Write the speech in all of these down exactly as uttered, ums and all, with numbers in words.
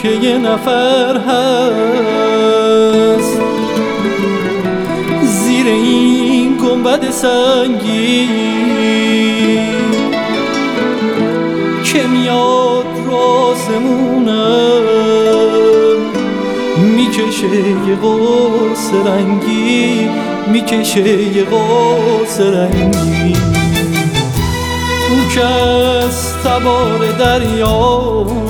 که یه نفر هست زیر این گنبد سنگی که میاد رازمونم میکشه یه قوس رنگی، میکشه یه قوس رنگی. اون که از تبار دریاست،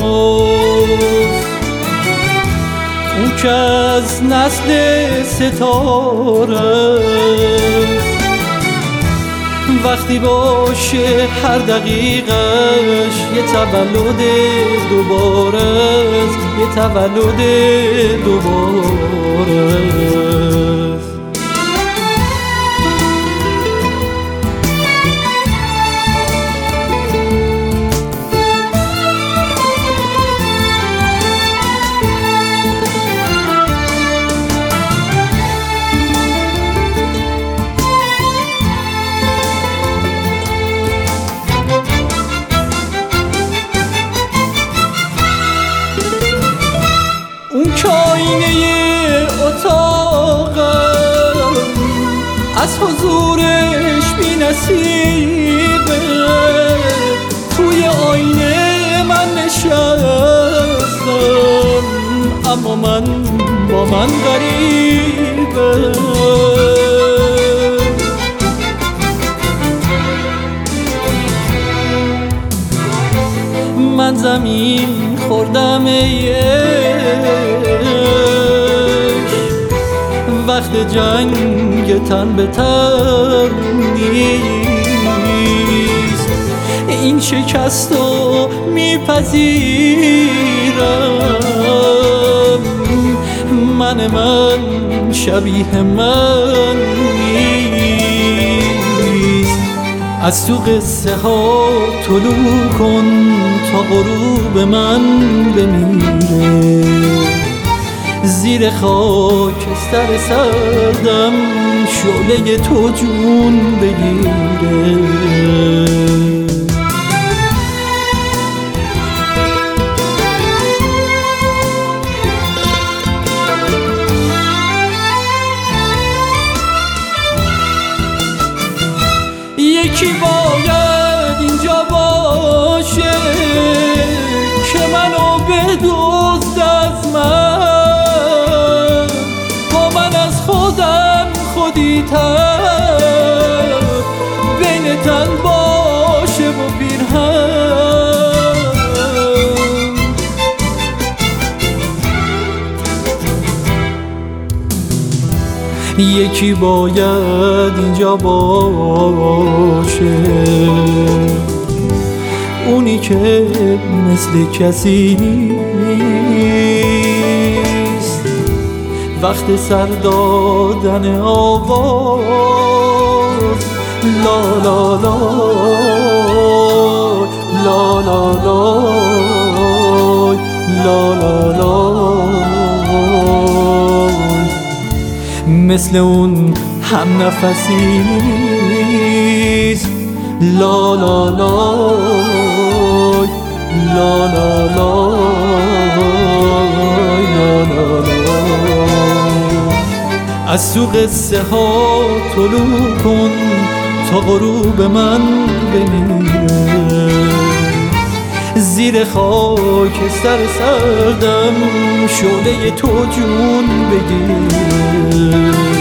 اون که از نسل ستاره، وقتی باشه هر دقیقش یه تولد دوباره است، یه تولد دوباره است. اون که آینه اتاقم از حضورش بی نصیبه، توی آینه من نشستم اما من با من غریبه. من زمین خوردم وقت جنگ تن به تن نیست، این شکست رو میپذیرم. من من شبیه من نیست. از تو قصه ها طلوع کن تا غروب من بمیره، زیر خاکستر سردم شعله تو جون بگیره. یکی باید اینجا باشه که منو بدزد از من، با من از خودم خودی تر بین تن باشه و پیرهن. یکی باید اینجا باشه، اونی که مثل کسی نیست وقت سر دادن آواز. لا لا لا لا لا لا لا لا مثل اون هم نفسی نیست. لا لا لا لا لا لا لا لا. از تو قصه ها طلوع کن تا غروب من بمیره، زیر خاکستر سردم شعله تو جون بگیره.